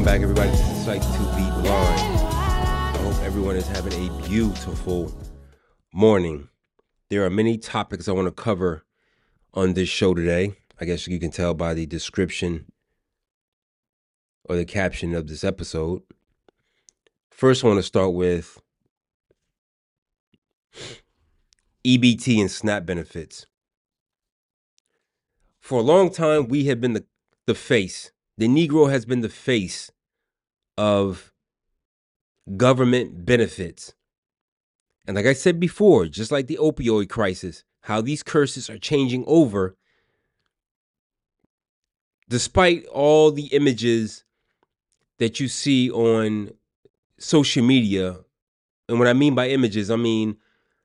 Welcome back, everybody, to the Sight to Be Blind. I hope everyone is having a beautiful morning. There are many topics I want to cover on this show today. I guess you can tell by the description or the caption of this episode. First, I want to start with EBT and SNAP benefits. For a long time, we have been the face. The Negro has been the face of government benefits. And like I said before, just like the opioid crisis, how these curses are changing over, despite all the images that you see on social media. And what I mean by images, I mean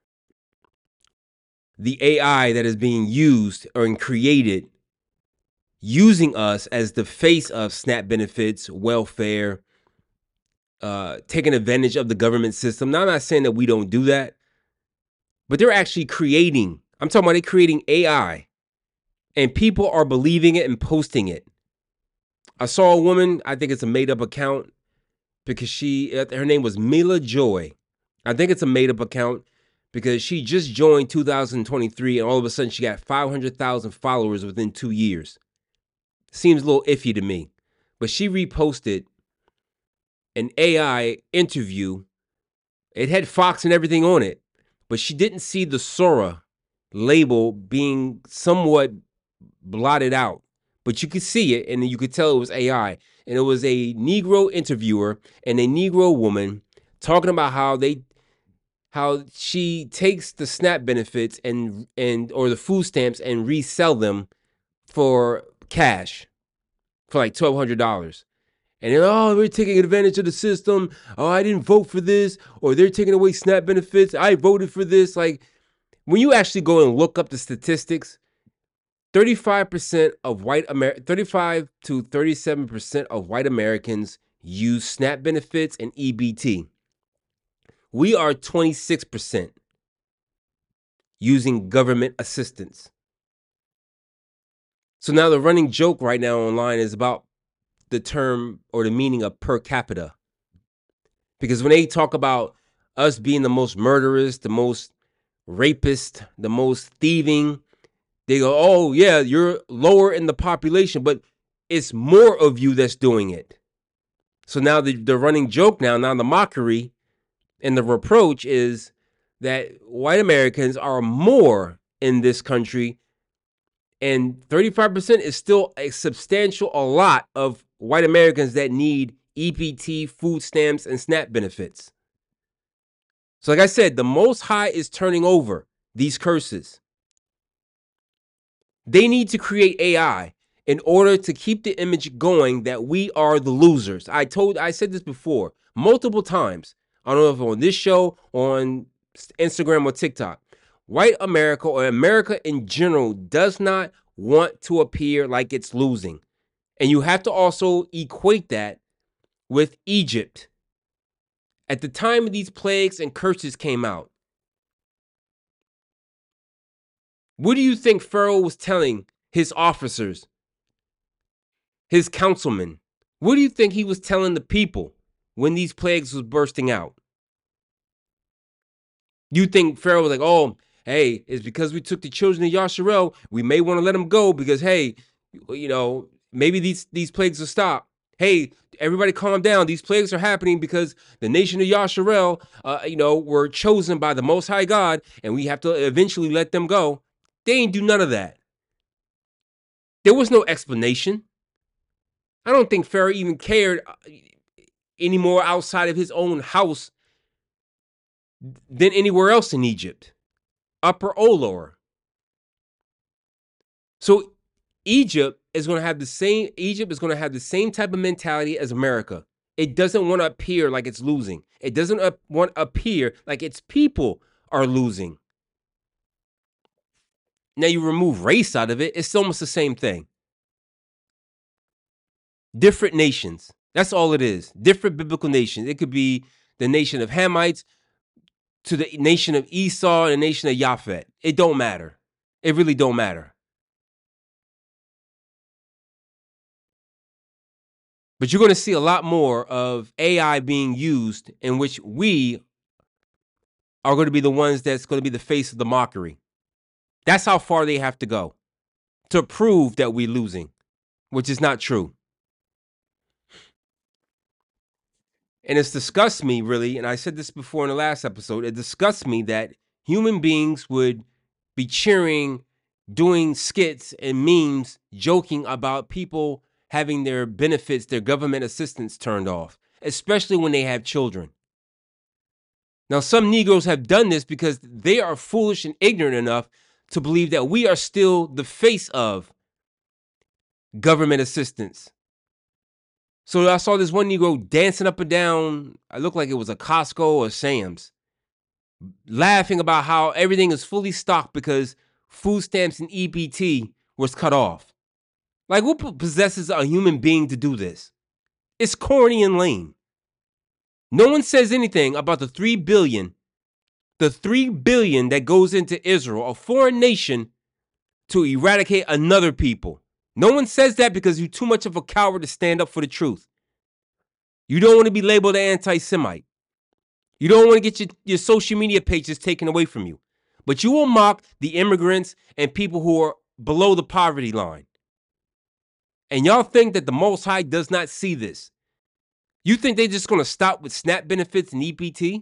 the AI that is being used or created using us as the face of SNAP benefits, welfare, taking advantage of the government system. Now, I'm not saying that we don't do that, but they're actually creating, I'm talking about they're creating AI, and people are believing it and posting it. I saw a woman, I think it's a made-up account, because her name was Mila Joy. I think it's a made-up account because she just joined 2023, and all of a sudden she got 500,000 followers within 2 years. Seems a little iffy to me. But she reposted an AI interview. It had Fox and everything on it, but she didn't see the Sora label being somewhat blotted out. But you could see it, and you could tell it was AI. And it was a Negro interviewer and a Negro woman talking about how she takes the SNAP benefits and or the food stamps and resell them for cash for like $1,200. And then, oh, we're taking advantage of the system. Oh, I didn't vote for this, or they're taking away SNAP benefits. I voted for this. Like, when you actually go and look up the statistics, 35% of 35 to 37% of white Americans use SNAP benefits and EBT. We are 26% using government assistance. So now the running joke right now online is about the term or the meaning of per capita. Because when they talk about us being the most murderous, the most rapist, the most thieving, they go, oh, yeah, you're lower in the population, but it's more of you that's doing it. So now the running joke now the mockery and the reproach is that white Americans are more in this country, and 35% is still a lot of white Americans that need EBT, food stamps, and SNAP benefits. So like I said, the Most High is turning over these curses. They need to create AI in order to keep the image going that we are the losers. I said this before multiple times. I don't know if on this show, on Instagram or TikTok. White America or America in general does not want to appear like it's losing. And you have to also equate that with Egypt. At the time these plagues and curses came out, what do you think Pharaoh was telling his officers, his councilmen? What do you think he was telling the people when these plagues was bursting out? You think Pharaoh was like, oh, hey, it's because we took the children of Yasharel, we may want to let them go because, hey, you know, maybe these plagues will stop. Hey, everybody calm down. These plagues are happening because the nation of Yasharel, were chosen by the Most High God, and we have to eventually let them go. They ain't do none of that. There was no explanation. I don't think Pharaoh even cared anymore outside of his own house than anywhere else in Egypt, upper or lower. So Egypt is going to have the same type of mentality as America. It doesn't want to appear like it's losing. It doesn't want to appear like its people are losing. Now you remove race out of it, it's almost the same thing. Different nations. That's all it is. Different biblical nations. It could be the nation of Hamites to the nation of Esau and the nation of Japhet. It don't matter. It really don't matter. But you're going to see a lot more of AI being used in which we are going to be the ones that's going to be the face of the mockery. That's how far they have to go to prove that we're losing, which is not true. And it's disgusts me, really, and I said this before in the last episode, it disgusts me that human beings would be cheering, doing skits and memes, joking about people having their benefits, their government assistance turned off, especially when they have children. Now, some Negroes have done this because they are foolish and ignorant enough to believe that we are still the face of government assistance. So I saw this one Negro dancing up and down. I looked like it was a Costco or Sam's, laughing about how everything is fully stocked because food stamps and EBT was cut off. Like, what possesses a human being to do this? It's corny and lame. No one says anything about the $3 billion that goes into Israel, a foreign nation, to eradicate another people. No one says that because you're too much of a coward to stand up for the truth. You don't want to be labeled an anti-Semite. You don't want to get your social media pages taken away from you. But you will mock the immigrants and people who are below the poverty line. And y'all think that the Most High does not see this. You think they're just going to stop with SNAP benefits and EBT?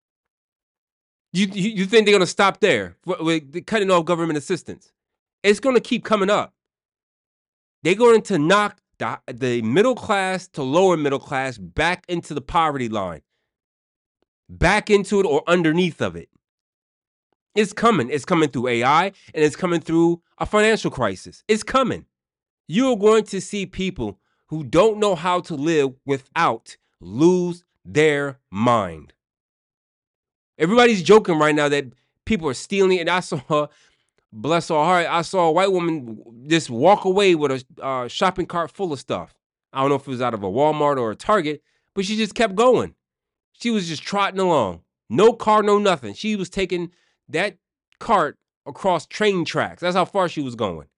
You think they're going to stop there with cutting off government assistance? It's going to keep coming up. They're going to knock the middle class to lower middle class back into the poverty line, back into it or underneath of it. It's coming. It's coming through AI, and it's coming through a financial crisis. It's coming. You're going to see people who don't know how to live without lose their mind. Everybody's joking right now that people are stealing, and I saw, bless her heart, I saw a white woman just walk away with a shopping cart full of stuff. I don't know if it was out of a Walmart or a Target, but she just kept going. She was just trotting along. No car, no nothing. She was taking that cart across train tracks. That's how far she was going.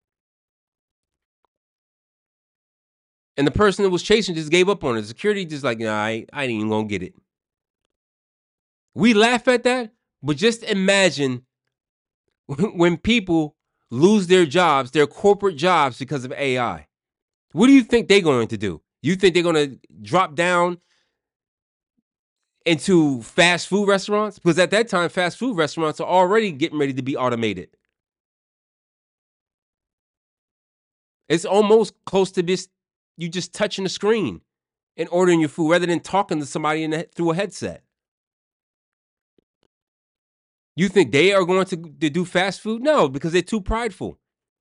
And the person that was chasing just gave up on her. The security just like, nah, I ain't even gonna get it. We laugh at that, but just imagine when people lose their jobs, their corporate jobs because of AI. What do you think they're going to do? You think they're going to drop down into fast food restaurants? Because at that time, fast food restaurants are already getting ready to be automated. It's almost close to this, you just touching the screen and ordering your food rather than talking to somebody through a headset. You think they are going to do fast food? No, because they're too prideful.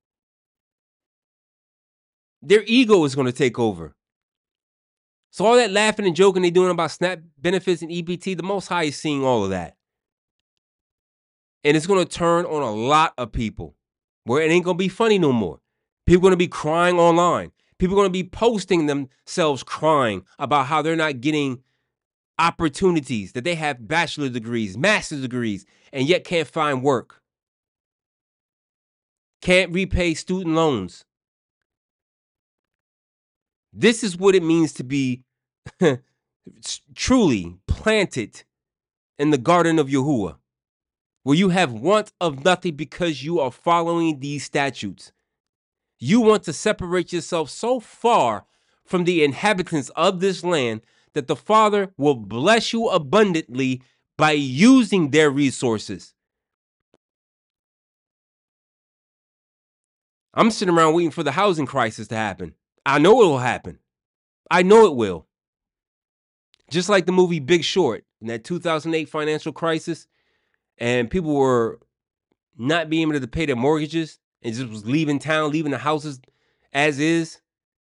Their ego is going to take over. So all that laughing and joking they're doing about SNAP benefits and EBT, the Most High is seeing all of that. And it's going to turn on a lot of people where it ain't going to be funny no more. People are going to be crying online. People are going to be posting themselves crying about how they're not getting opportunities, that they have bachelor degrees, master's degrees, and yet can't find work. Can't repay student loans. This is what it means to be truly planted in the garden of Yahuwah, where you have want of nothing because you are following these statutes. You want to separate yourself so far from the inhabitants of this land that the Father will bless you abundantly by using their resources. I'm sitting around waiting for the housing crisis to happen. I know it will happen. I know it will. Just like the movie Big Short, in that 2008 financial crisis, and people were not being able to pay their mortgages and just was leaving town, leaving the houses as is.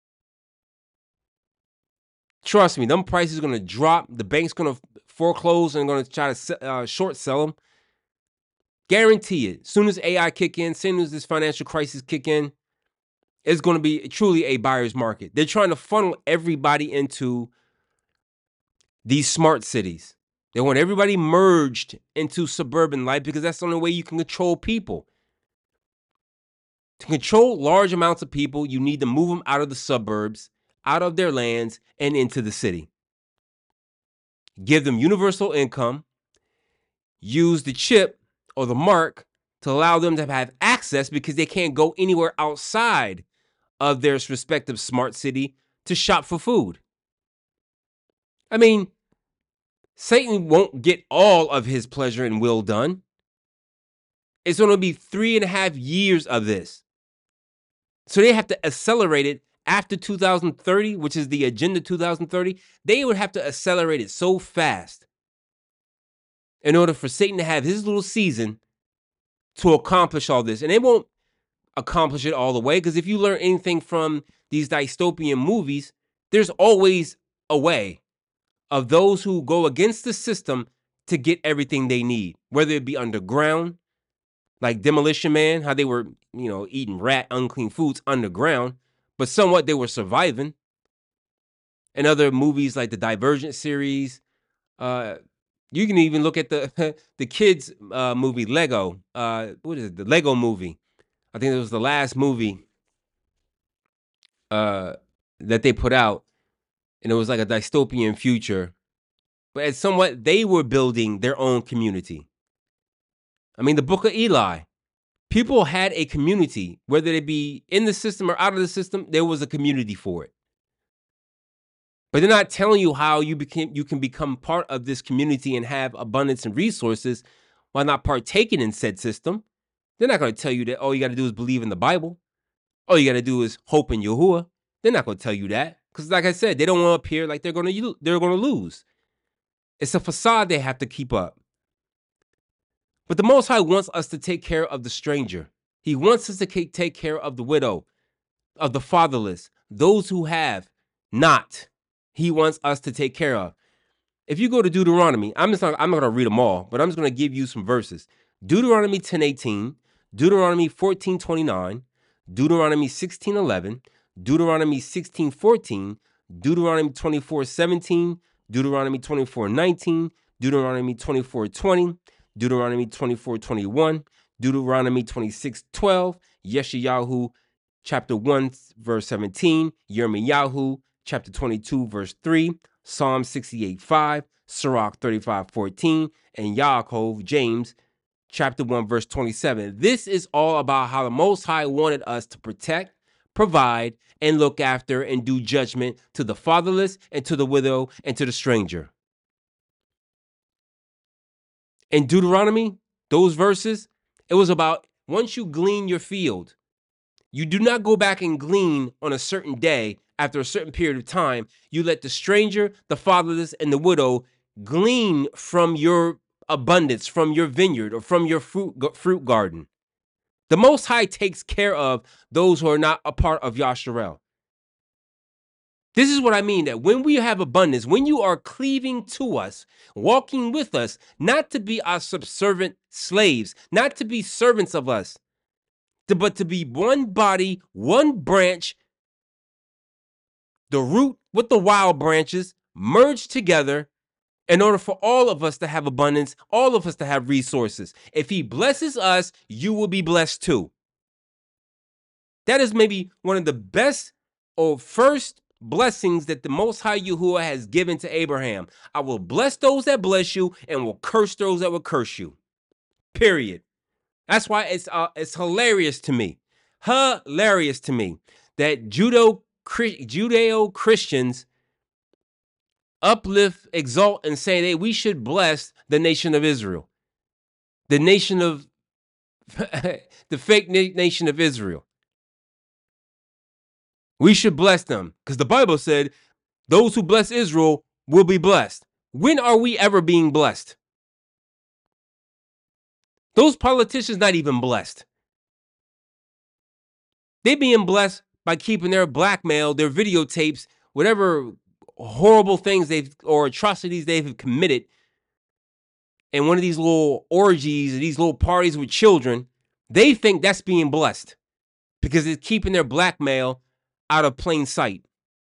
Trust me, them prices are going to drop. The bank's going to foreclose and going to try to short sell them. Guarantee it. As soon as AI kick in, as soon as this financial crisis kick in, it's going to be truly a buyer's market. They're trying to funnel everybody into these smart cities. They want everybody merged into suburban life because that's the only way you can control people. To control large amounts of people, you need to move them out of the suburbs, out of their lands and into the city. Give them universal income, use the chip or the mark to allow them to have access because they can't go anywhere outside of their respective smart city to shop for food. I mean, Satan won't get all of his pleasure and will done. It's going to be 3.5 years of this. So they have to accelerate it after 2030, which is the Agenda 2030. They would have to accelerate it so fast in order for Satan to have his little season to accomplish all this. And they won't accomplish it all the way, because if you learn anything from these dystopian movies, there's always a way of those who go against the system to get everything they need, whether it be underground, like Demolition Man, how they were, eating rat, unclean foods underground, but somewhat they were surviving. And other movies like the Divergent series, you can even look at the the kids movie Lego. What is it? The Lego movie. I think it was the last movie that they put out, and it was like a dystopian future. But it's somewhat they were building their own community. I mean, the Book of Eli. People had a community, whether they be in the system or out of the system, there was a community for it. But they're not telling you how you can become part of this community and have abundance and resources while not partaking in said system. They're not going to tell you that all you got to do is believe in the Bible. All you got to do is hope in Yahuwah. They're not going to tell you that, because like I said, they don't want to appear like they're going to lose. It's a facade they have to keep up. But the Most High wants us to take care of the stranger. He wants us to take care of the widow, of the fatherless, those who have not. He wants us to take care of. If you go to Deuteronomy, I'm not going to read them all, but I'm just going to give you some verses. Deuteronomy 10:18, Deuteronomy 14:29, Deuteronomy 16:11, Deuteronomy 16:14, Deuteronomy 24:17, Deuteronomy 24:19, Deuteronomy 24:20, Deuteronomy 24:21, Deuteronomy 26:12, Yeshayahu chapter 1 verse 17, Yirmiyahu chapter 22 verse 3, Psalm 68:5, Sirach 35:14, and Yaakov, James chapter 1 verse 27. This is all about how the Most High wanted us to protect, provide, and look after and do judgment to the fatherless and to the widow and to the stranger. In Deuteronomy, those verses, it was about once you glean your field, you do not go back and glean on a certain day after a certain period of time. You let the stranger, the fatherless, and the widow glean from your abundance, from your vineyard, or from your fruit garden. The Most High takes care of those who are not a part of Yasharel. This is what I mean, that when we have abundance, when you are cleaving to us, walking with us, not to be our subservient slaves, not to be servants of us, but to be one body, one branch, the root with the wild branches merged together in order for all of us to have abundance, all of us to have resources. If he blesses us, you will be blessed too. That is maybe one of the best or first blessings that the Most High Yahuwah has given to Abraham. I will bless those that bless you and will curse those that will curse you. Period. That's why it's hilarious to me. Hilarious to me that Judeo-Christians uplift, exalt, and say that we should bless the nation of Israel. The nation of the fake nation of Israel. We should bless them because the Bible said those who bless Israel will be blessed. When are we ever being blessed? Those politicians not even blessed. They being blessed by keeping their blackmail, their videotapes, whatever horrible things or atrocities they've committed in one of these little orgies, these little parties with children. They think that's being blessed because it's keeping their blackmail out of plain sight.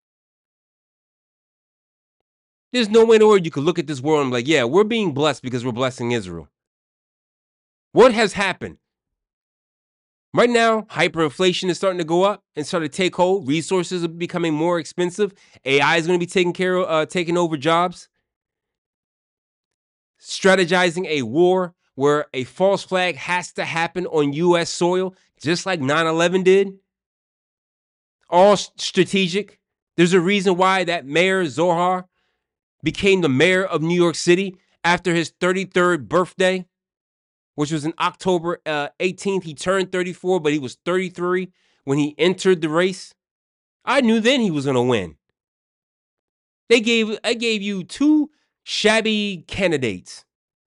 There's no way in the world you could look at this world and be like, yeah, we're being blessed because we're blessing Israel. What has happened? Right now, hyperinflation is starting to go up and start to take hold. Resources are becoming more expensive. AI is going to be taking over jobs. Strategizing a war where a false flag has to happen on U.S. soil, just like 9/11 did. All strategic. There's a reason why that Mayor Zohar became the mayor of New York City after his 33rd birthday, which was in October 18th. He turned 34, but he was 33 when he entered the race. I knew then he was going to win. I gave you two shabby candidates.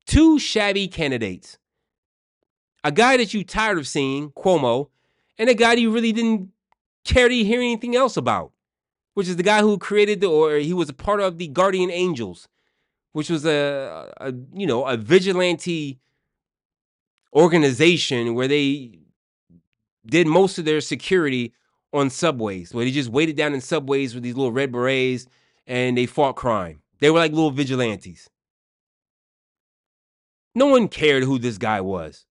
A guy that you tired of seeing, Cuomo, and a guy that you really didn't care to hear anything else about, which is the guy who created he was a part of the Guardian Angels, which was a vigilante organization where they did most of their security on subways, where they just waited down in subways with these little red berets and they fought crime. They were like little vigilantes. No one cared who this guy was.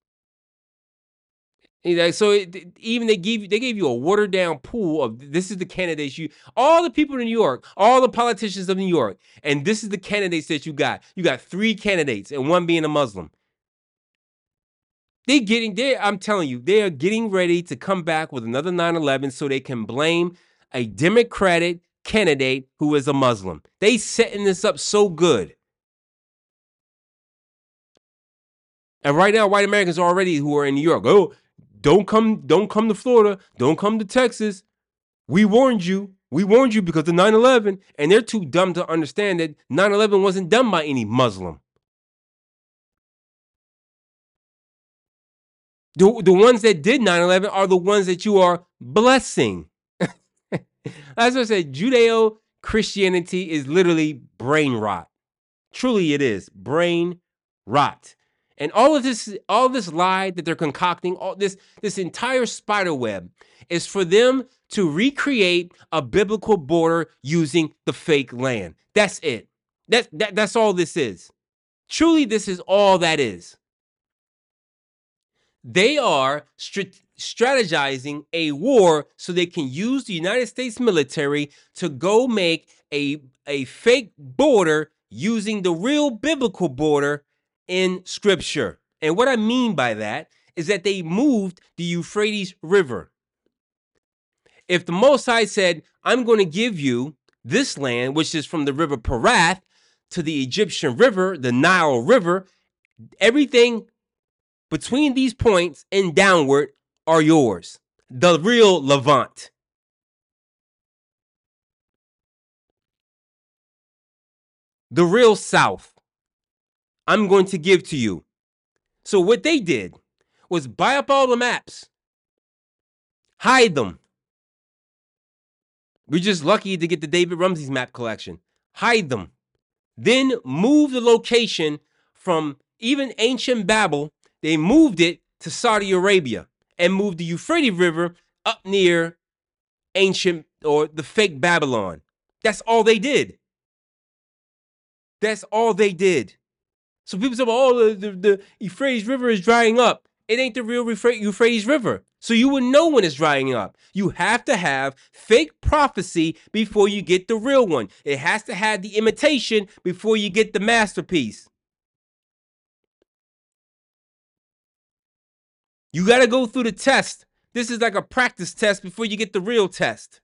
So even they gave you a watered down pool of this is the candidates all the people in New York, all the politicians of New York, and this is the candidates that you got. You got 3 candidates and one being a Muslim. I'm telling you, they are getting ready to come back with another 9/11 so they can blame a Democratic candidate who is a Muslim. They setting this up so good. And right now, white Americans already who are in New York, don't come to Florida, don't come to Texas. We warned you because of 9/11, and they're too dumb to understand that 9/11 wasn't done by any Muslim. The ones that did 9/11 are the ones that you are blessing. As I said, Judeo-Christianity is literally brain rot. Truly it is brain rot. And all this lie that they're concocting, all this entire spider web is for them to recreate a biblical border using the fake land. That's it. That's all this is. Truly, this is all that is. They are strategizing a war so they can use the United States military to go make a fake border using the real biblical border in scripture. And what I mean by that is that they moved the Euphrates River. If the Most High said, I'm going to give you this land, which is from the river Perath to the Egyptian river, the Nile River, everything between these points and downward are yours. The real Levant. The real South. I'm going to give to you. So what they did was buy up all the maps, hide them. We're just lucky to get the David Rumsey's map collection. Hide them. Then move the location from even ancient Babel. They moved it to Saudi Arabia and moved the Euphrates River up near ancient or the fake Babylon. That's all they did. That's all they did. So people say, oh, the Euphrates River is drying up. It ain't the real Euphrates River. So you would know when it's drying up. You have to have fake prophecy before you get the real one. It has to have the imitation before you get the masterpiece. You got to go through the test. This is like a practice test before you get the real test.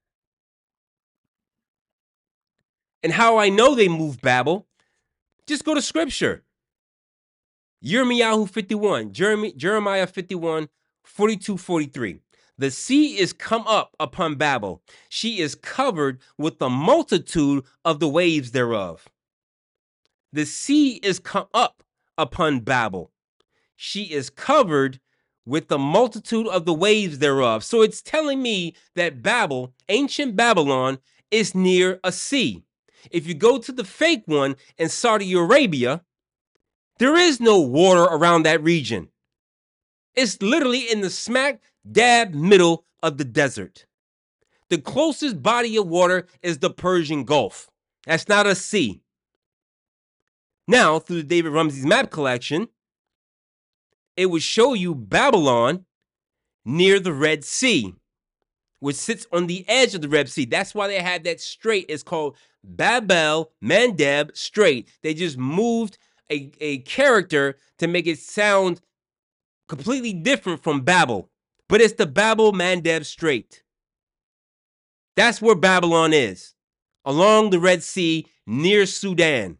And how I know they moved Babel, just go to scripture. Jeremiah 51, Jeremiah 51, 42, 43. The sea is come up upon Babel. She is covered with the multitude of the waves thereof. The sea is come up upon Babel. She is covered with the multitude of the waves thereof. So it's telling me that Babel, ancient Babylon, is near a sea. If you go to the fake one in Saudi Arabia, there is no water around that region. It's literally in the smack dab middle of the desert. The closest body of water is the Persian Gulf. That's not a sea. Now, through the David Rumsey's map collection, it would show you Babylon near the Red Sea, which sits on the edge of the Red Sea. That's why they have that strait. It's called Babel Mandeb Strait. They just moved a character to make it sound completely different from Babel, but it's the Babel Mandeb Strait. That's where Babylon is, along the Red Sea near Sudan.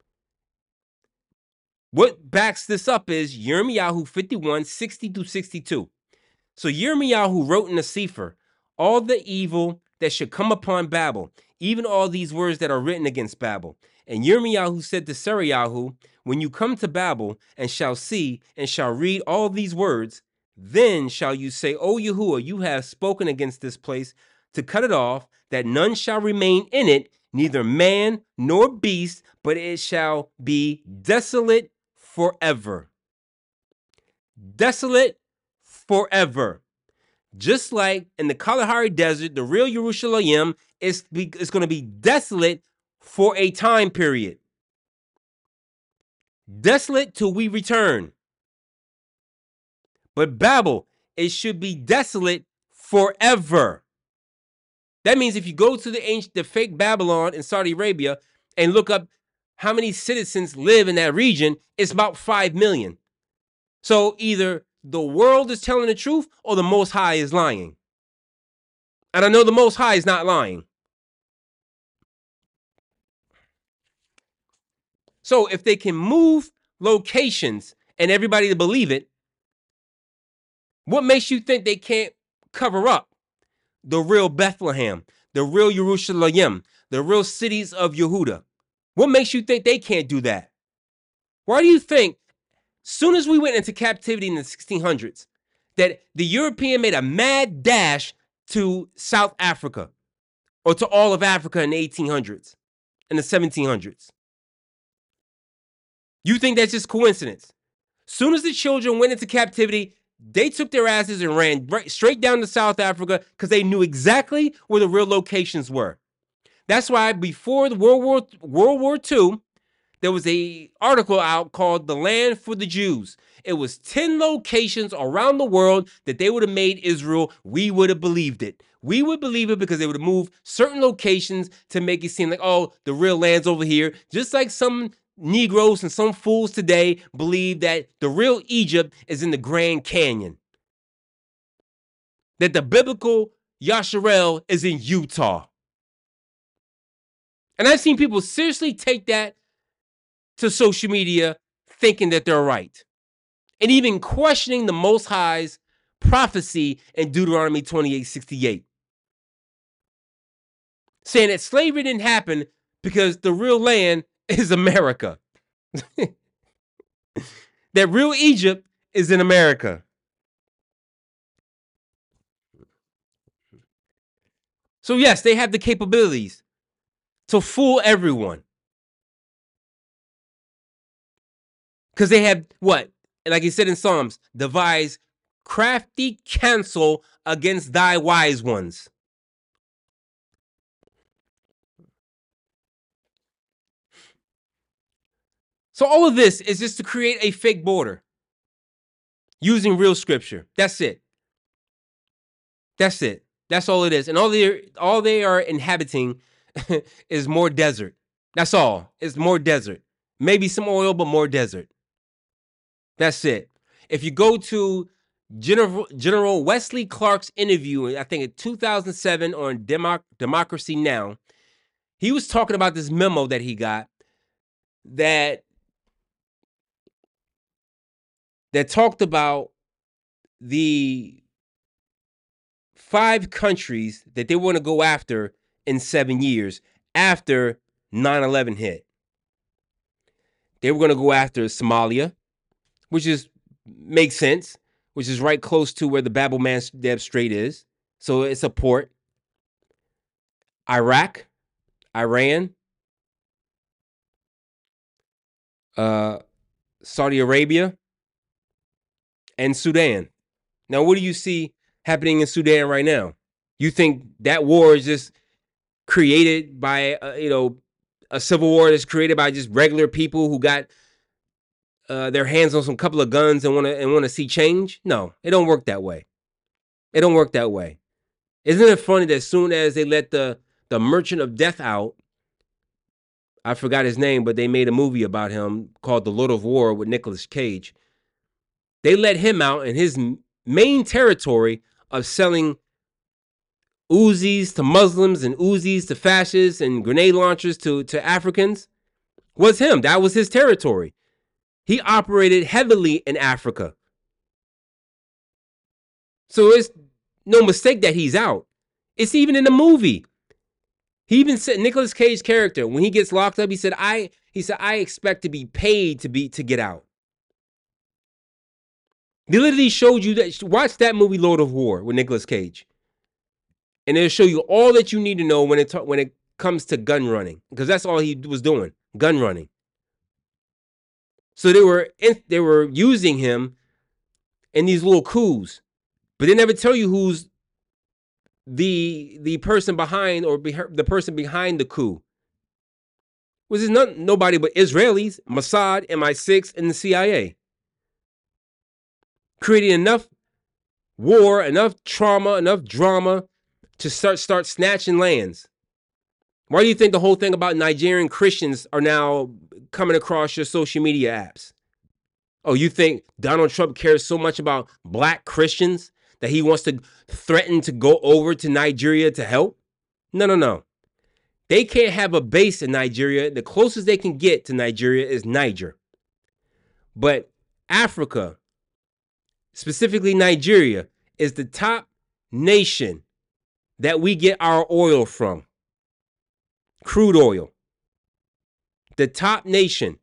What backs this up is Yirmiyahu 51, 60 through 62. So Yirmiyahu wrote in the Sefer, all the evil that should come upon Babel, even all these words that are written against Babel. And Yirmiyahu said to Sarayahu, when you come to Babel and shall see and shall read all these words, then shall you say, O Yahuwah, you have spoken against this place to cut it off, that none shall remain in it, neither man nor beast, but it shall be desolate forever. Desolate forever. Just like in the Kalahari Desert, the real Yerushalayim is going to be desolate for a time period. Desolate till we return. But Babel, it should be desolate forever. That means if you go to the fake Babylon in Saudi Arabia and look up how many citizens live in that region, it's about 5 million. So either the world is telling the truth or the Most High is lying. And I know the Most High is not lying. So if they can move locations and everybody to believe it, what makes you think they can't cover up the real Bethlehem, the real Yerushalayim, the real cities of Yehuda? What makes you think they can't do that? Why do you think, soon as we went into captivity in the 1600s, that the European made a mad dash to South Africa or to all of Africa in the 1800s and the 1700s? You think that's just coincidence? Soon as the children went into captivity, they took their asses and ran straight down to South Africa because they knew exactly where the real locations were. That's why before the World War II, there was an article out called The Land for the Jews. It was 10 locations around the world that they would have made Israel. We would have believed it. We would believe it because they would have moved certain locations to make it seem like, oh, the real land's over here. Just like some Negroes and some fools today believe that the real Egypt is in the Grand Canyon. That the biblical Yasharel is in Utah. And I've seen people seriously take that to social media thinking that they're right. And even questioning the Most High's prophecy in Deuteronomy 28:68. Saying that slavery didn't happen because the real land is America. That real Egypt is in America. So yes, they have the capabilities to fool everyone. Because they have what? Like he said in Psalms, devise crafty counsel against thy wise ones. So all of this is just to create a fake border using real scripture. That's it. That's it. That's all it is. And all they are inhabiting is more desert. That's all. It's more desert. Maybe some oil, but more desert. That's it. If you go to General Wesley Clark's interview, I think in 2007 on Democracy Now!, he was talking about this memo that he got that talked about the 5 countries that they want to go after in 7 years after 9/11 hit. They were going to go after Somalia, which makes sense, which is right close to where the Bab el-Mandeb Strait is. So it's a port. Iraq, Iran, Saudi Arabia, and Sudan. Now, what do you see happening in Sudan right now? You think that war is just created by, a civil war that's created by just regular people who got their hands on some couple of guns and want to see change? No, it don't work that way. It don't work that way. Isn't it funny that as soon as they let the Merchant of Death out, I forgot his name, but they made a movie about him called The Lord of War with Nicolas Cage. They let him out, and his main territory of selling Uzis to Muslims and Uzis to fascists and grenade launchers to Africans was him. That was his territory. He operated heavily in Africa. So it's no mistake that he's out. It's even in the movie. He even said, Nicolas Cage's character, when he gets locked up, he said, I expect to be paid to get out. They literally showed you that. Watch that movie, Lord of War, with Nicolas Cage, and it'll show you all that you need to know when it comes to gun running, because that's all he was doing, gun running. So they were using him in these little coups, but they never tell you who's the person behind, or the person behind the coup. Was it nobody but Israelis, Mossad, MI6, and the CIA. Creating enough war, enough trauma, enough drama to start snatching lands. Why do you think the whole thing about Nigerian Christians are now coming across your social media apps? Oh, you think Donald Trump cares so much about black Christians that he wants to threaten to go over to Nigeria to help? No. They can't have a base in Nigeria. The closest they can get to Nigeria is Niger. But Africa, specifically Nigeria, is the top nation that we get our oil from. Crude oil. The top nation.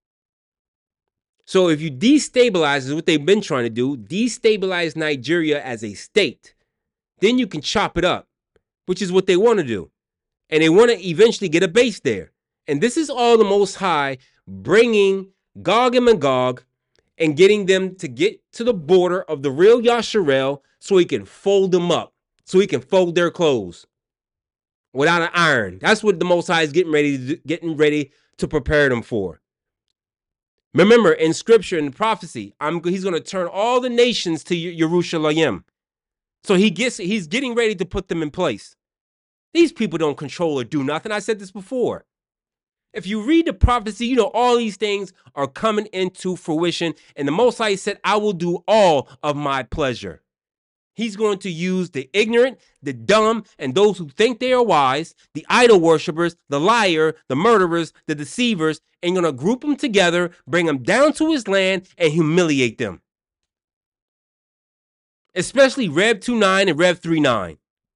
So if you destabilize, is what they've been trying to do, destabilize Nigeria as a state, then you can chop it up, which is what they want to do. And they want to eventually get a base there. And this is all the Most High bringing Gog and Magog and getting them to get to the border of the real Yasharel so he can fold them up, so he can fold their clothes without an iron. That's what the Most High is getting ready to prepare them for. Remember, in scripture, in prophecy, he's going to turn all the nations to Yerushalayim. So he's getting ready to put them in place. These people don't control or do nothing. I said this before. If you read the prophecy, you know all these things are coming into fruition. And the Most High said, I will do all of my pleasure. He's going to use the ignorant, the dumb, and those who think they are wise, the idol worshipers, the liar, the murderers, the deceivers, and going to group them together, bring them down to his land, and humiliate them. Especially Rev 2.9 and Rev 3.9.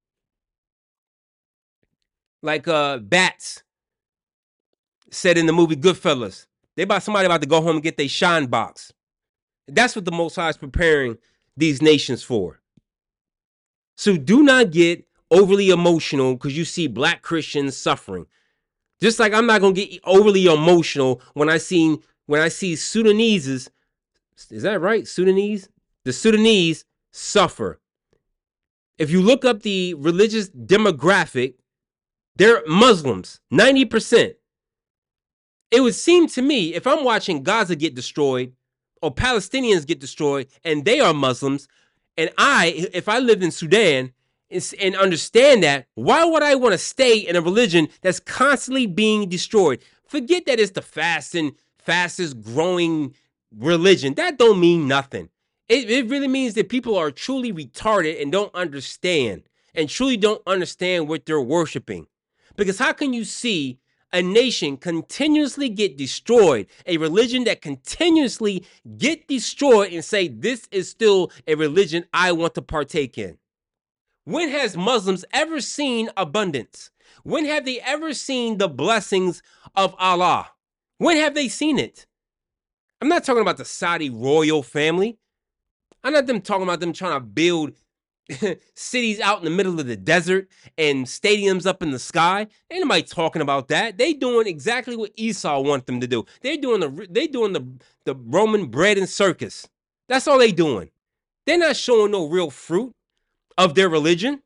Like Bats said in the movie Goodfellas. Somebody about to go home and get their shine box. That's what the Most High is preparing these nations for. So do not get overly emotional because you see black Christians suffering. Just like I'm not going to get overly emotional when I see Sudanese, is that right? Sudanese? The Sudanese suffer. If you look up the religious demographic, they're Muslims, 90%. It would seem to me, if I'm watching Gaza get destroyed or Palestinians get destroyed and they are Muslims, and if I lived in Sudan and understand that, why would I want to stay in a religion that's constantly being destroyed? Forget that it's the fastest growing religion. That don't mean nothing. It really means that people are truly retarded and don't understand, and truly don't understand what they're worshiping. Because how can you see a nation continuously get destroyed, a religion that continuously get destroyed, and say, this is still a religion I want to partake in? When has Muslims ever seen abundance? When have they ever seen the blessings of Allah? When have they seen it? I'm not talking about the Saudi royal family. I'm not talking about them trying to build cities out in the middle of the desert and stadiums up in the sky. Ain't nobody talking about that. They doing exactly what Esau want them to do. They doing the Roman bread and circus. That's all they doing. They're not showing no real fruit of their religion.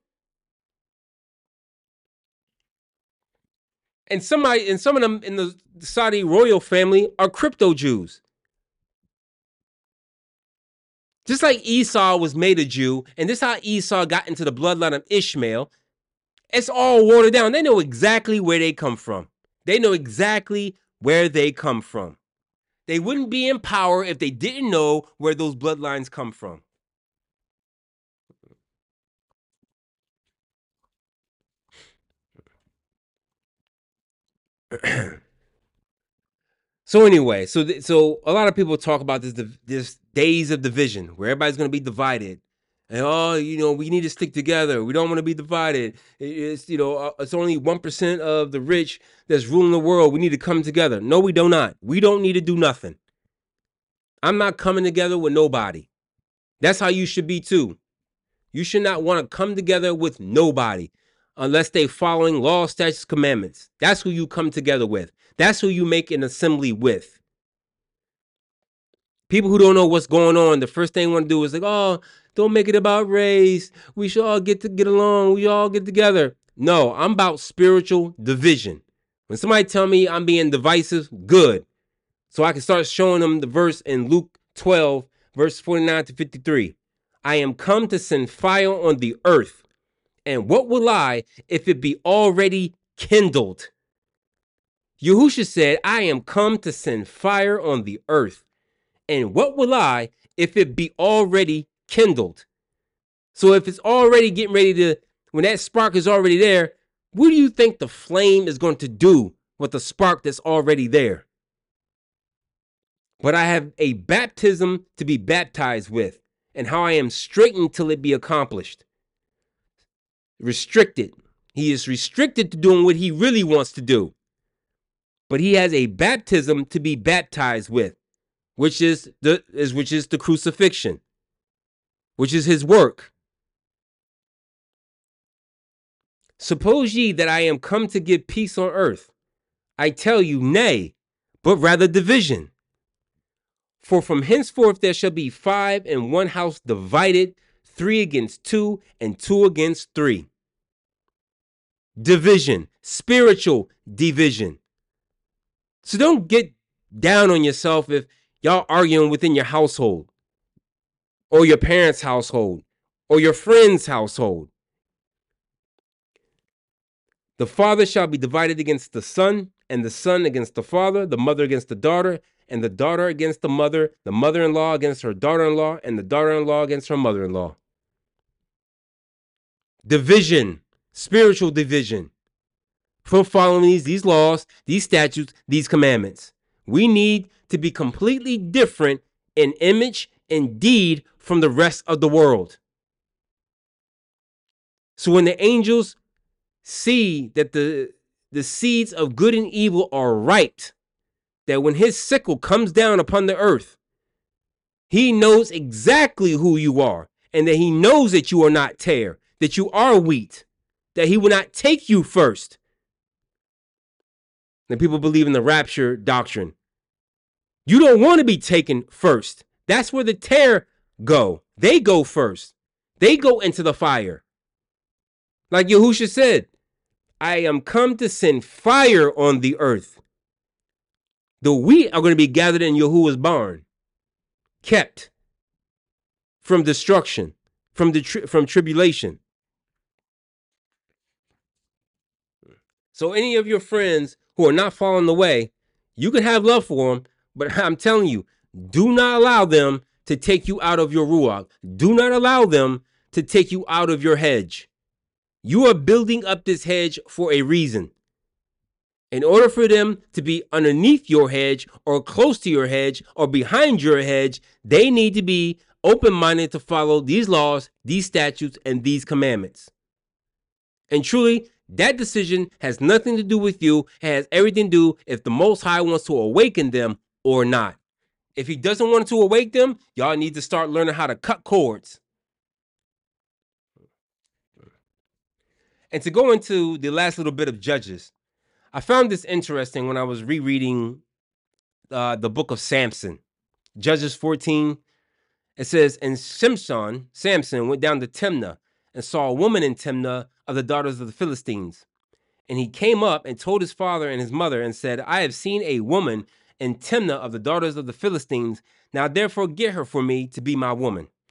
And some of them in the Saudi royal family are crypto Jews. Just like Esau was made a Jew, and this is how Esau got into the bloodline of Ishmael, it's all watered down. They know exactly where they come from. They know exactly where they come from. They wouldn't be in power if they didn't know where those bloodlines come from. So anyway, so a lot of people talk about this days of division where everybody's going to be divided, and we need to stick together. We don't want to be divided. It's only 1% of the rich that's ruling the world. We need to come together. No, we do not. We don't need to do nothing. I'm not coming together with nobody. That's how you should be too. You should not want to come together with nobody unless they following law, statutes, commandments. That's who you come together with. That's who you make an assembly with. People who don't know what's going on, the first thing they want to do is like, oh, don't make it about race. We should all get along. We all get together. No, I'm about spiritual division. When somebody tell me I'm being divisive, good. So I can start showing them the verse in Luke 12, verse 49 to 53. I am come to send fire on the earth. And what will I if it be already kindled? Yahushua said, I am come to send fire on the earth. And what will I if it be already kindled? So if it's already getting ready to, when that spark is already there, what do you think the flame is going to do with the spark that's already there? But I have a baptism to be baptized with, and how I am straitened till it be accomplished. Restricted. He is restricted to doing what he really wants to do. But he has a baptism to be baptized with, which is the crucifixion, which is his work. Suppose ye that I am come to give peace on earth. I tell you, nay, but rather division. For from henceforth there shall be 5 in one house divided, 3 against 2, and 2 against 3. Division, spiritual division. So don't get down on yourself if y'all arguing within your household, or your parents' household, or your friend's household. The father shall be divided against the son, and the son against the father, the mother against the daughter, and the daughter against the mother-in-law against her daughter-in-law, and the daughter-in-law against her mother-in-law. Division, spiritual division. From following these laws, these statutes, these commandments. We need to be completely different in image and deed from the rest of the world. So when the angels see that the seeds of good and evil are ripe, that when his sickle comes down upon the earth, he knows exactly who you are, and that he knows that you are not tare, that you are wheat, that he will not take you first. And people believe in the rapture doctrine. You don't want to be taken first. That's where the tare go. They go first. They go into the fire. Like Yahushua said, I am come to send fire on the earth. The wheat are going to be gathered in Yahuwah's barn, kept from destruction, from tribulation. So any of your friends who are not following the way, you can have love for them, but I'm telling you, do not allow them to take you out of your ruach. Do not allow them to take you out of your hedge. You are building up this hedge for a reason. In order for them to be underneath your hedge or close to your hedge or behind your hedge, they need to be open-minded to follow these laws, these statutes, and these commandments. And truly, that decision has nothing to do with you. It has everything to do if the Most High wants to awaken them or not. If he doesn't want to awake them, y'all need to start learning how to cut cords. And to go into the last little bit of Judges, I found this interesting when I was rereading the book of Samson. Judges 14, it says, and Samson went down to Timnah and saw a woman in Timnah of the daughters of the Philistines. And he came up and told his father and his mother and said, I have seen a woman in Timnah of the daughters of the Philistines. Now therefore get her for me to be my woman.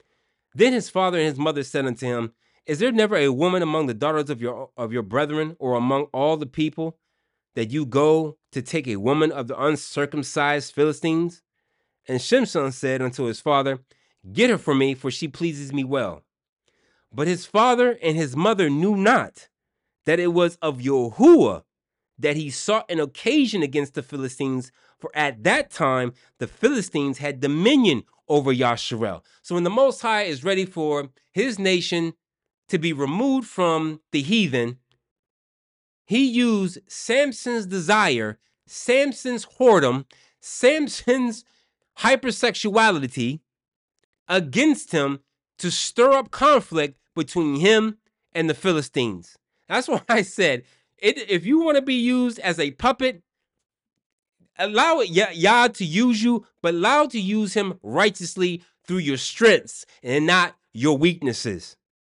Then his father and his mother said unto him, Is there never a woman among the daughters of your brethren, or among all the people, that you go to take a woman of the uncircumcised Philistines? And Shimshon said unto his father, Get her for me, for she pleases me well. But his father and his mother knew not that it was of Yahuwah that he sought an occasion against the Philistines, for at that time the Philistines had dominion over Yasharel. So when the Most High is ready for his nation to be removed from the heathen, he used Samson's desire, Samson's whoredom, Samson's hypersexuality against him to stir up conflict between him and the Philistines. That's why I said, if you want to be used as a puppet, allow it, Yah to use you, but allow to use him righteously through your strengths and not your weaknesses.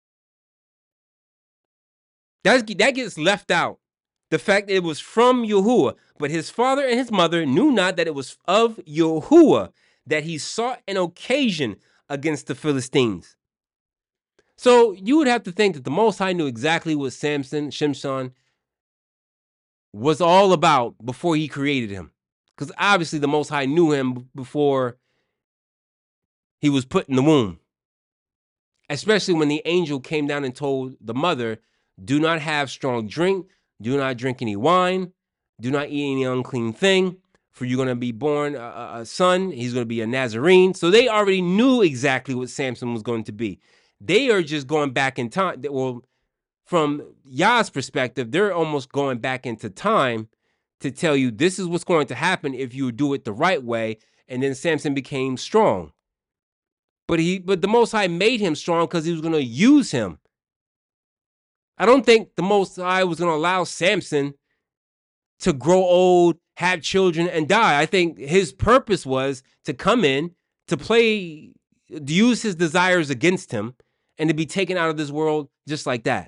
That gets left out. The fact that it was from Yahuwah, but his father and his mother knew not that it was of Yahuwah that he sought an occasion against the Philistines. So you would have to think that the Most High knew exactly what Samson, Shimshon, was all about before he created him. Because obviously the Most High knew him before he was put in the womb. Especially when the angel came down and told the mother, do not have strong drink, do not drink any wine, do not eat any unclean thing, for you're going to be born a son. He's going to be a Nazarene. So they already knew exactly what Samson was going to be. They are just going back in time. Well, from Yah's perspective, they're almost going back into time to tell you this is what's going to happen if you do it the right way. And then Samson became strong. But the Most High made him strong because he was going to use him. I don't think the Most High was going to allow Samson to grow old, have children, and die. I think his purpose was to come in, to use his desires against him, and to be taken out of this world just like that.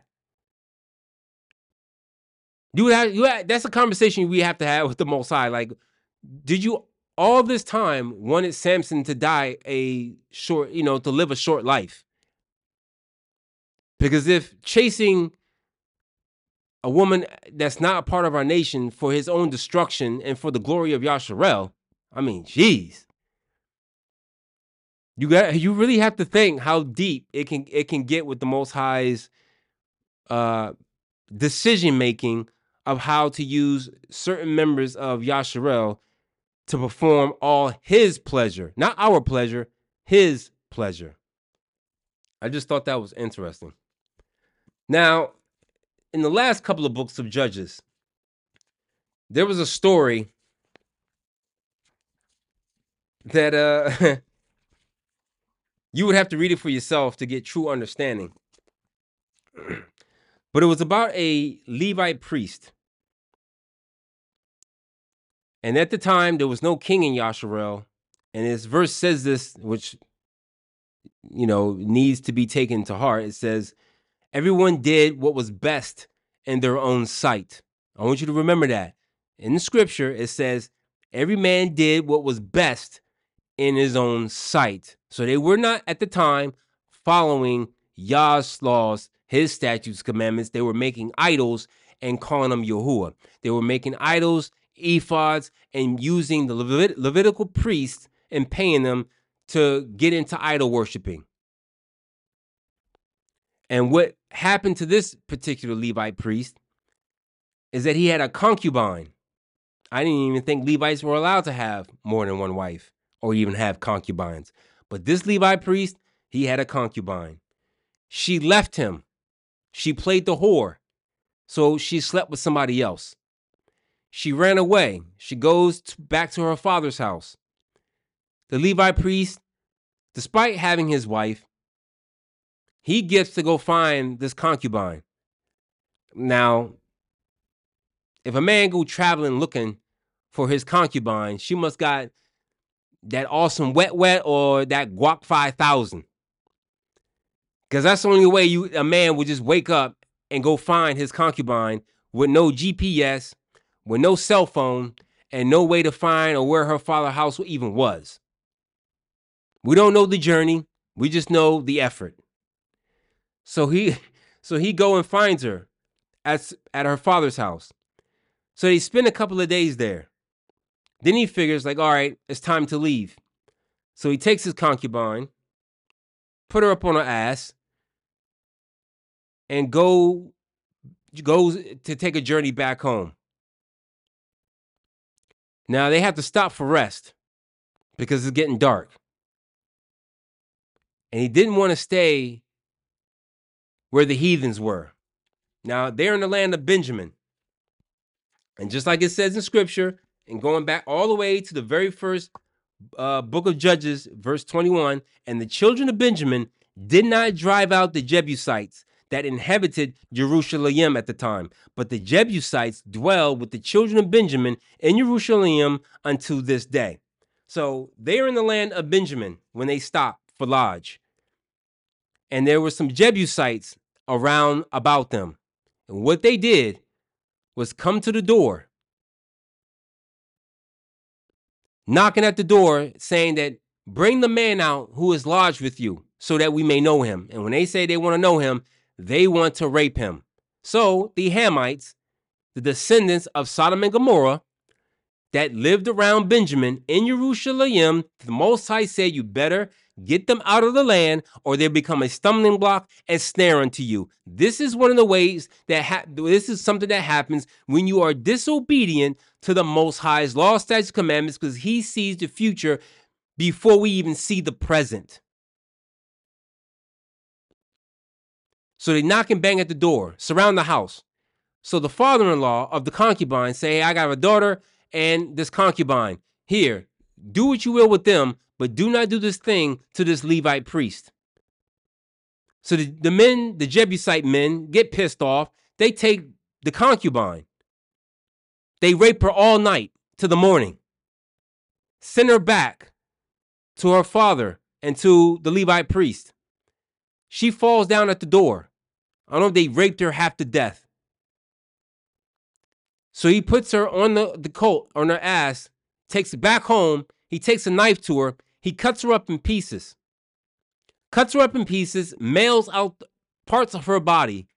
That's a conversation we have to have with the Most High. Like, did you all this time wanted Samson to die to live a short life? Because if chasing a woman that's not a part of our nation for his own destruction and for the glory of Yasharel, I mean, geez. You really have to think how deep it can get with the Most High's decision making of how to use certain members of Yasharel to perform all his pleasure, not our pleasure, his pleasure. I just thought that was interesting. Now, in the last couple of books of Judges, there was a story that you would have to read it for yourself to get true understanding. But it was about a Levite priest. And at the time, there was no king in Yasharel. And this verse says this, which, needs to be taken to heart. It says, everyone did what was best in their own sight. I want you to remember that. In the scripture, it says, every man did what was best in his own sight. So they were not, at the time, following Yah's laws, his statutes, commandments. They were making idols and calling them Yahuwah. They were making idols, ephods, and using the Levitical priests and paying them to get into idol worshiping. And what happened to this particular Levite priest is that he had a concubine. I didn't even think Levites were allowed to have more than one wife or even have concubines. But this Levite priest, he had a concubine. She left him. She played the whore. So she slept with somebody else. She ran away. She goes back to her father's house. The Levite priest, despite having his wife, he gets to go find this concubine. Now, if a man go traveling looking for his concubine, she must got that awesome wet or that guac 5000. Because that's the only way a man would just wake up and go find his concubine with no GPS, with no cell phone, and no way to find or where her father's house even was. We don't know the journey. We just know the effort. So he go and finds her at her father's house. So they spend a couple of days there. Then he figures like, all right, it's time to leave. So he takes his concubine, put her up on her ass, and goes to take a journey back home. Now they have to stop for rest because it's getting dark. And he didn't want to stay where the heathens were. Now they're in the land of Benjamin. And just like it says in scripture, and going back all the way to the very first book of Judges, verse 21, and the children of Benjamin did not drive out the Jebusites that inhabited Jerusalem at the time, but the Jebusites dwell with the children of Benjamin in Jerusalem unto this day. So they are in the land of Benjamin when they stopped for lodge. And there were some Jebusites around about them. And what they did was come to the door, knocking at the door, saying that, bring the man out who is lodged with you so that we may know him. And when they say they want to know him, they want to rape him. So the Hamites, the descendants of Sodom and Gomorrah that lived around Benjamin in Jerusalem, the Most High said, you better get them out of the land or they'll become a stumbling block and snare unto you. This is one of the ways that this is something that happens when you are disobedient to the Most High's law, statutes, commandments, because he sees the future before we even see the present. So they knock and bang at the door, surround the house. So the father-in-law of the concubine say, hey, I got a daughter and this concubine. Here, do what you will with them, but do not do this thing to this Levite priest. So the Jebusite men get pissed off. They take the concubine. They rape her all night to the morning. Send her back to her father and to the Levite priest. She falls down at the door. I don't know if they raped her half to death. So he puts her on the colt, on her ass, takes her back home. He takes a knife to her. He cuts her up in pieces. Cuts her up in pieces, mails out parts of her body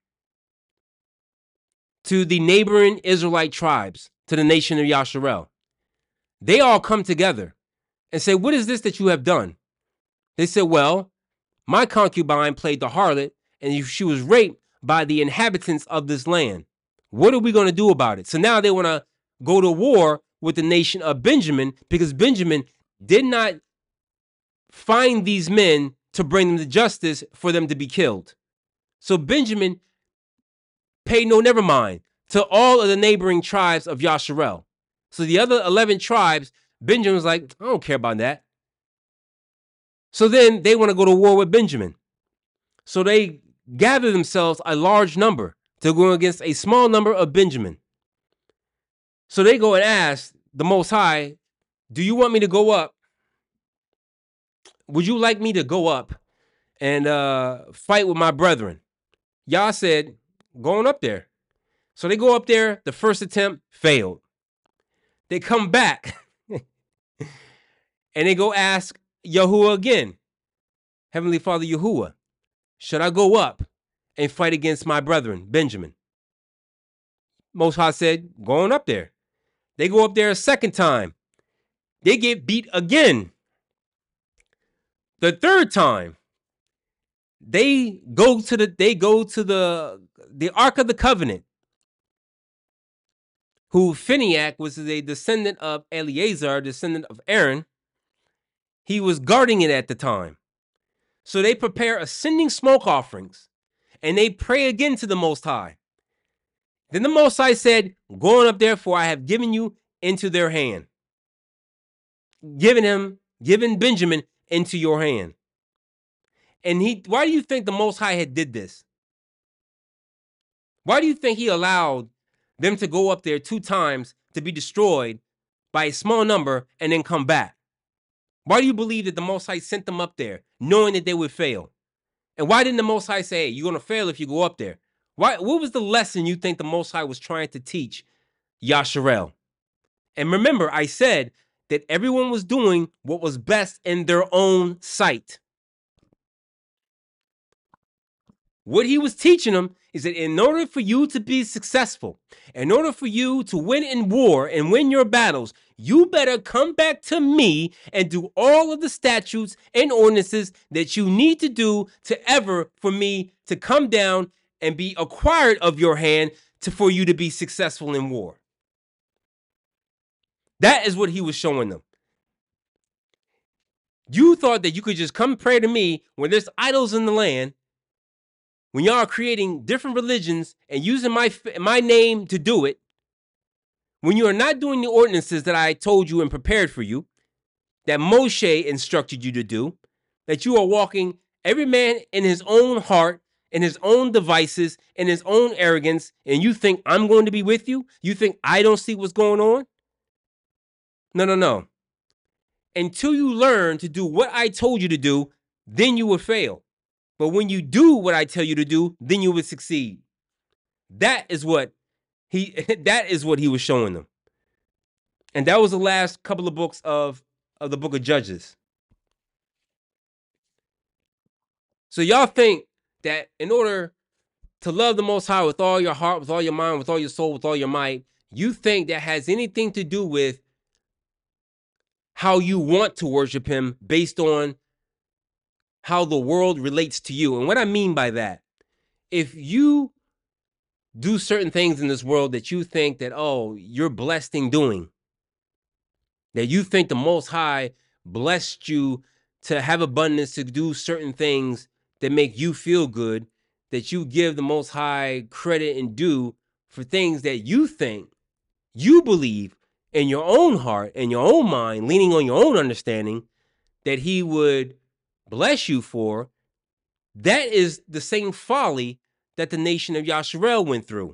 to the neighboring Israelite tribes, to the nation of Yasharel. They all come together and say, what is this that you have done? They said, well, my concubine played the harlot and she was raped by the inhabitants of this land. What are we going to do about it? So now they want to go to war with the nation of Benjamin because Benjamin did not find these men to bring them to justice for them to be killed. So Benjamin paid never mind to all of the neighboring tribes of Yasharel. So the other 11 tribes, Benjamin was like, I don't care about that. So then they want to go to war with Benjamin. So they gather themselves a large number to go against a small number of Benjamin. So they go and ask the Most High, do you want me to go up? Would you like me to go up and fight with my brethren? Yah said, going up there. So they go up there. The first attempt failed. They come back and they go ask Yahuwah again. Heavenly Father Yahuwah, should I go up and fight against my brethren, Benjamin? Most High said, going up there. They go up there a second time. They get beat again. The third time, they go to the Ark of the Covenant, who Phinehas was a descendant of Eleazar, descendant of Aaron. He was guarding it at the time. So they prepare ascending smoke offerings, and they pray again to the Most High. Then the Most High said, go on up there, for I have given you into their hand. Given Benjamin into your hand. And why do you think the Most High had did this? Why do you think he allowed them to go up there 2 times to be destroyed by a small number and then come back? Why do you believe that the Most High sent them up there knowing that they would fail? And why didn't the Most High say, hey, you're going to fail if you go up there? What was the lesson you think the Most High was trying to teach Yasharel? And remember, I said that everyone was doing what was best in their own sight. What he was teaching them is that in order for you to be successful, in order for you to win in war and win your battles, you better come back to me and do all of the statutes and ordinances that you need to do to ever for me to come down and be acquired of your hand for you to be successful in war. That is what he was showing them. You thought that you could just come pray to me when there's idols in the land, when y'all are creating different religions and using my name to do it, when you are not doing the ordinances that I told you and prepared for you, that Moshe instructed you to do, that you are walking every man in his own heart, in his own devices, in his own arrogance, and you think I'm going to be with you? You think I don't see what's going on? No. Until you learn to do what I told you to do, then you will fail. But when you do what I tell you to do, then you would succeed. That is what he was showing them. And that was the last couple of books of the book of Judges. So y'all think that in order to love the Most High with all your heart, with all your mind, with all your soul, with all your might, you think that has anything to do with how you want to worship him based on how the world relates to you. And what I mean by that, if you do certain things in this world that you think that, oh, you're blessed in doing, that you think the Most High blessed you to have abundance to do certain things that make you feel good, that you give the Most High credit and due for things that you think, you believe in your own heart and your own mind, leaning on your own understanding, that he would bless you for, that is the same folly that the nation of Yasharel went through.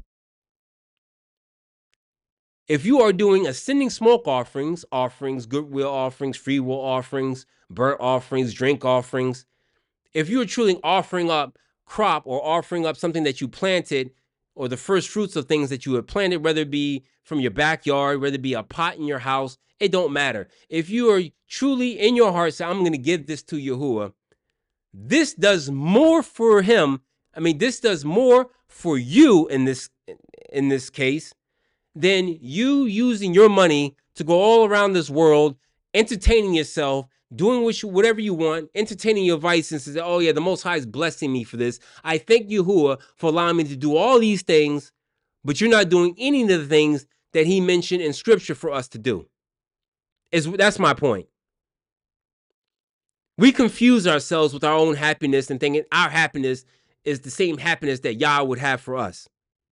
If you are doing ascending smoke offerings, goodwill offerings, free will offerings, burnt offerings, drink offerings, if you are truly offering up crop or offering up something that you planted or the first fruits of things that you have planted, whether it be from your backyard, whether it be a pot in your house, it don't matter. If you are truly in your heart say, I'm going to give this to Yahuwah, this does more for him. I mean, this does more for you in this case than you using your money to go all around this world, entertaining yourself, doing whatever you want, entertaining your vices, and say, oh yeah, the Most High is blessing me for this. I thank Yahuwah for allowing me to do all these things, but you're not doing any of the things that he mentioned in scripture for us to do. That's my point. We confuse ourselves with our own happiness and thinking our happiness is the same happiness that Yah would have for us.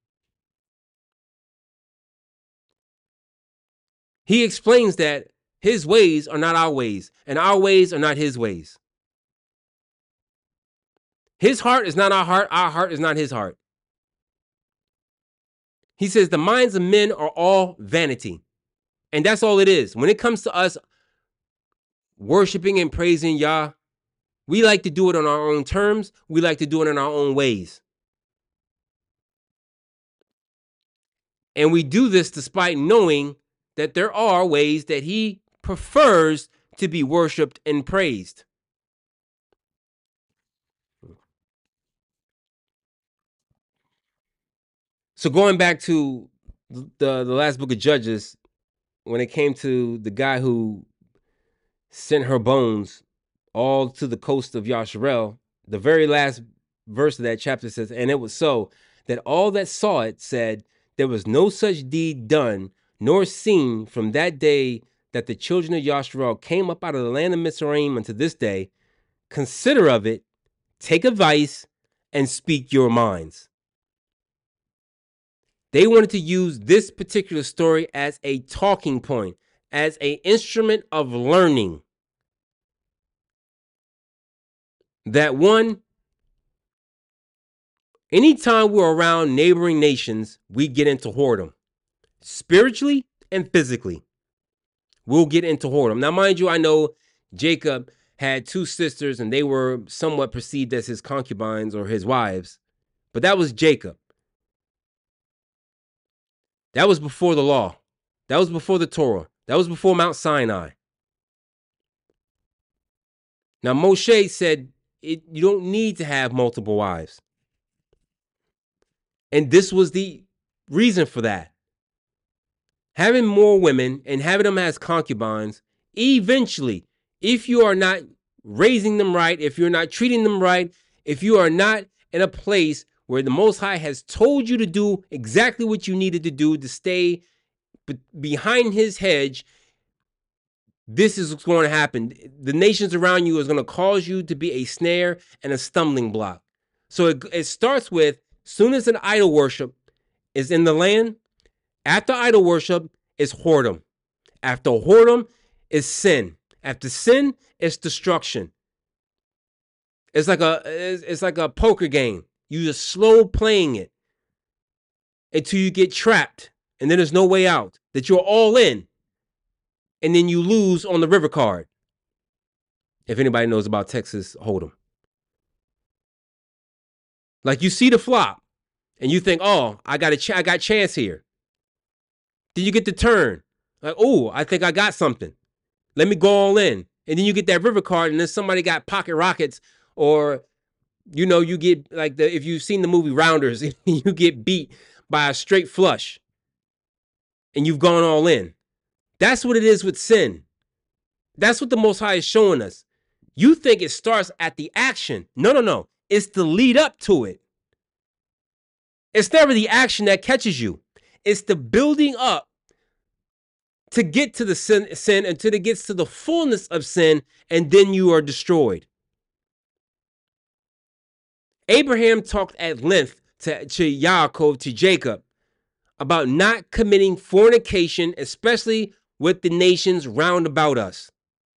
He explains that his ways are not our ways, and our ways are not his ways. His heart is not our heart is not his heart. He says the minds of men are all vanity. And that's all it is. When it comes to us worshiping and praising Yah, we like to do it on our own terms. We like to do it in our own ways. And we do this despite knowing that there are ways that he prefers to be worshiped and praised. So going back to the last book of Judges, when it came to the guy who sent her bones all to the coast of Yasharel, the very last verse of that chapter says, and it was so that all that saw it said, there was no such deed done, nor seen from that day that the children of Yasharel came up out of the land of Mizraim unto this day. Consider of it, take advice, and speak your minds. They wanted to use this particular story as a talking point, as an instrument of learning. That one, anytime we're around neighboring nations, we get into whoredom. Spiritually and physically, we'll get into whoredom. Now, mind you, I know Jacob had two sisters and they were somewhat perceived as his concubines or his wives, but that was Jacob. That was before the law. That was before the Torah. That was before Mount Sinai. Now, Moshe said you don't need to have multiple wives. And this was the reason for that. Having more women and having them as concubines, eventually, if you are not raising them right, if you're not treating them right, if you are not in a place where the Most High has told you to do exactly what you needed to do to stay behind his hedge, this is what's going to happen. The nations around you is going to cause you to be a snare and a stumbling block. So it starts with, soon as an idol worship is in the land, after idol worship is whoredom. After whoredom is sin. After sin is destruction. It's like a poker game. You just slow playing it until you get trapped, and then there's no way out. That you're all in, and then you lose on the river card. If anybody knows about Texas Hold'em, like you see the flop, and you think, "Oh, I got chance here." Then you get the turn, like, "Oh, I think I got something. Let me go all in." And then you get that river card, and then somebody got pocket rockets, or you get like if you've seen the movie Rounders, you get beat by a straight flush, and you've gone all in. That's what it is with sin. That's what the Most High is showing us. You think it starts at the action. No. It's the lead up to it. It's never the action that catches you. It's the building up to get to the sin until it gets to the fullness of sin, and then you are destroyed. Abraham talked at length to Yaakov, to Jacob, about not committing fornication, especially with the nations round about us.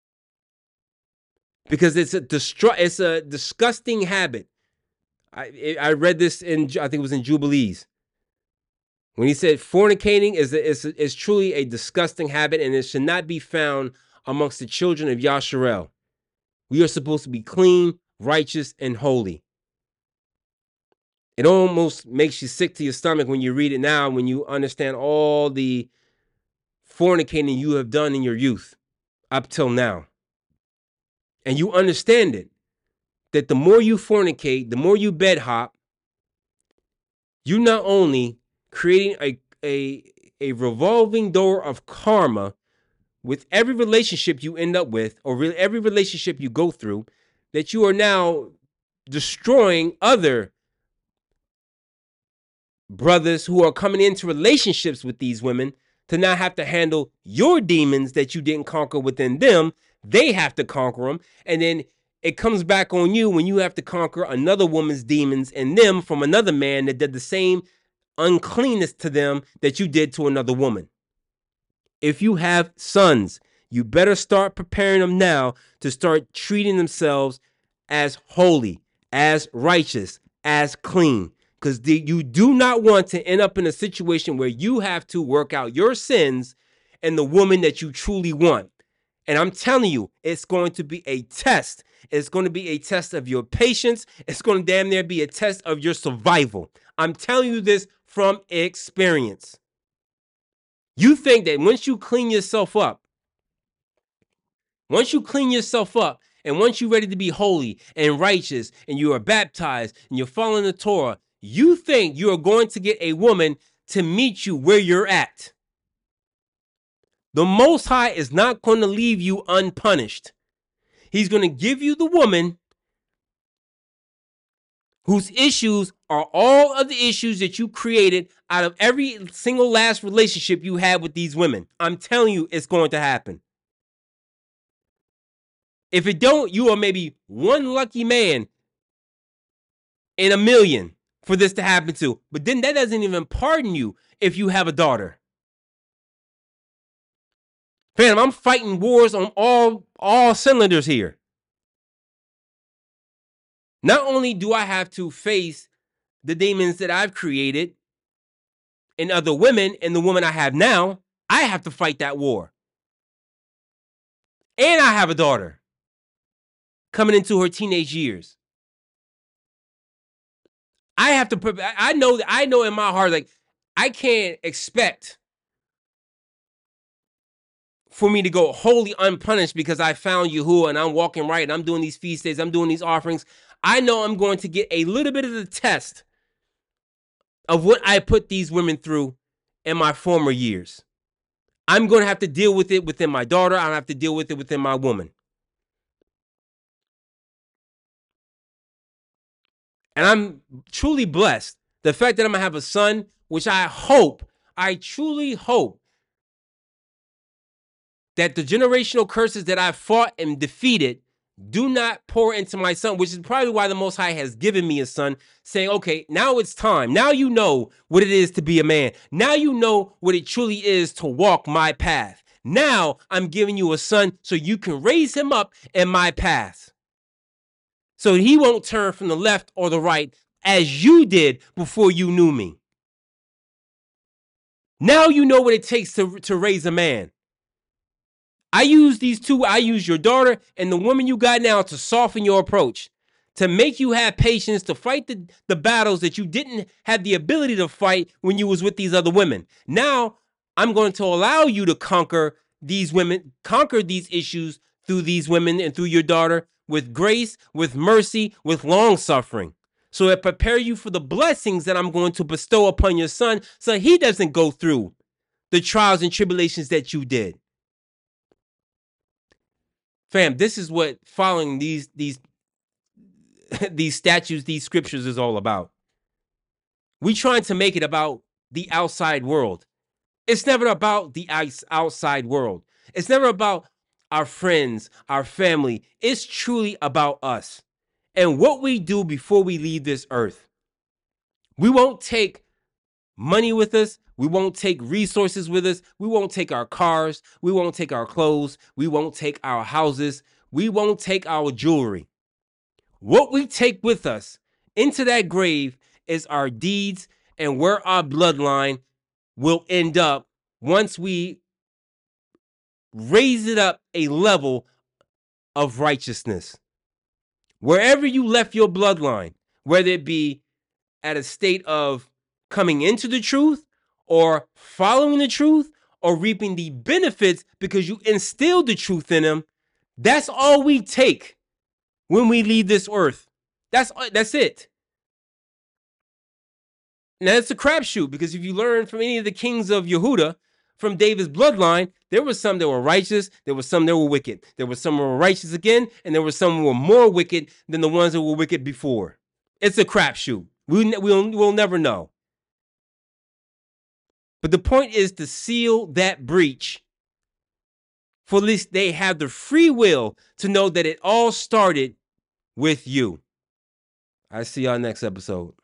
Because it's a disgusting habit. I read this in, I think it was in Jubilees, when he said fornicating is truly a disgusting habit, and it should not be found amongst the children of Yasharel. We are supposed to be clean, righteous, and holy. It almost makes you sick to your stomach when you read it now, when you understand all the fornicating you have done in your youth up till now. And you understand it, that the more you fornicate, the more you bed hop, you not only creating a revolving door of karma with every relationship you end up with, or every relationship you go through, that you are now destroying other brothers who are coming into relationships with these women to not have to handle your demons that you didn't conquer within them. They have to conquer them. And then it comes back on you when you have to conquer another woman's demons and them from another man that did the same uncleanness to them that you did to another woman. If you have sons, you better start preparing them now to start treating themselves as holy, as righteous, as clean. Because you do not want to end up in a situation where you have to work out your sins and the woman that you truly want. And I'm telling you, it's going to be a test. It's going to be a test of your patience. It's going to damn near be a test of your survival. I'm telling you this from experience. You think that once you clean yourself up, and once you're ready to be holy and righteous, and you are baptized and you're following the Torah, you think you are going to get a woman to meet you where you're at. The Most High is not going to leave you unpunished. He's going to give you the woman whose issues are all of the issues that you created out of every single last relationship you had with these women. I'm telling you, it's going to happen. If it don't, you are maybe one lucky man in a million for this to happen to. But then that doesn't even pardon you if you have a daughter. Fam, I'm fighting wars on all cylinders here. Not only do I have to face the demons that I've created in other women and the woman I have now, I have to fight that war. And I have a daughter coming into her teenage years. I have to, I know in my heart, like, I can't expect for me to go wholly unpunished because I found Yahuwah and I'm walking right and I'm doing these feast days, I'm doing these offerings. I know I'm going to get a little bit of the test of what I put these women through in my former years. I'm going to have to deal with it within my daughter. I have to deal with it within my woman. And I'm truly blessed. The fact that I'm going to have a son, which I truly hope that the generational curses that I've fought and defeated do not pour into my son, which is probably why the Most High has given me a son, saying, okay, now it's time. Now you know what it is to be a man. Now you know what it truly is to walk my path. Now I'm giving you a son so you can raise him up in my path. So he won't turn from the left or the right as you did before you knew me. Now you know what it takes to raise a man. I use your daughter and the woman you got now to soften your approach, to make you have patience, to fight the battles that you didn't have the ability to fight when you was with these other women. Now, I'm going to allow you to conquer these women, conquer these issues through these women and through your daughter with grace, with mercy, with long suffering. So it prepare you for the blessings that I'm going to bestow upon your son so he doesn't go through the trials and tribulations that you did. Fam, this is what following these statutes, these scriptures is all about. We trying to make it about the outside world. It's never about the outside world. It's never about our friends, our family. It's truly about us and what we do before we leave this earth. We won't take money with us. We won't take resources with us. We won't take our cars. We won't take our clothes. We won't take our houses. We won't take our jewelry. What we take with us into that grave is our deeds and where our bloodline will end up once we raise it up a level of righteousness. Wherever you left your bloodline, whether it be at a state of coming into the truth or following the truth or reaping the benefits because you instilled the truth in them, that's all we take when we leave this earth. That's it. Now, it's a crapshoot because if you learn from any of the kings of Yehuda, from David's bloodline, there were some that were righteous, there were some that were wicked. There were some that were righteous again, and there were some who were more wicked than the ones that were wicked before. It's a crapshoot. We'll never know. But the point is to seal that breach. For at least they have the free will to know that it all started with you. I see y'all next episode.